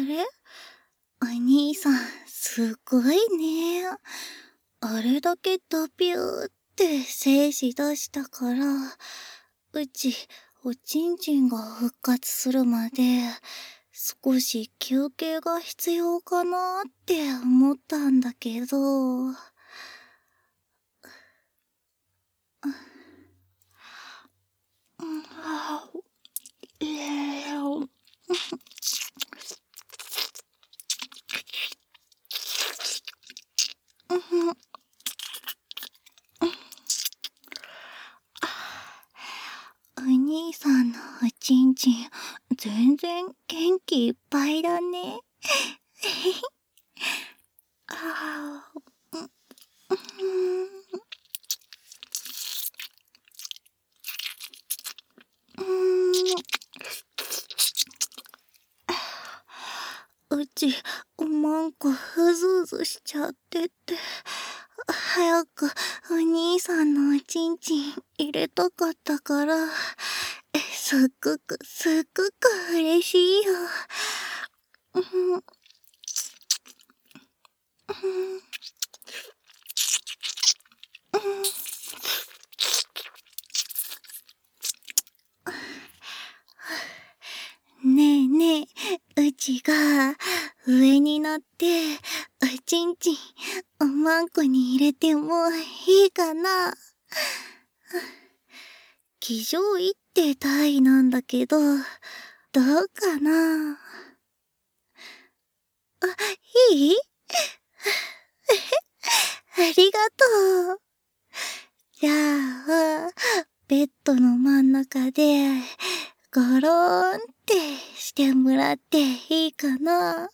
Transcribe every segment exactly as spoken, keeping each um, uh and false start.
れ？お兄さん、すごいね。あれだけドピューって精子出したから、うち、おちんちんが復活するまで、少し休憩が必要かなって思ったんだけど。お兄さんのおちんちん、全然元気いっぱいだね。あーうんうち、おまんこうずうずしちゃってて、早くお兄さんのおちんちん入れたかったから、すっごくすっごく嬉しいよ。うんうんねえねえ、うちが上に乗っておちんちんおまんこに入れてもいいかな？騎乗位って体位なんだけど、どうかな？あ、いい？ありがとう。じゃあ、ベッドの真ん中で、ゴローンってしてもらっていいかな？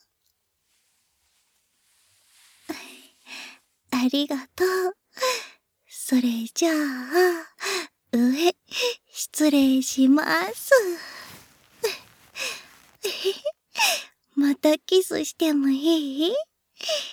ありがとう。それじゃあ、上、失礼します。またキスしてもいい？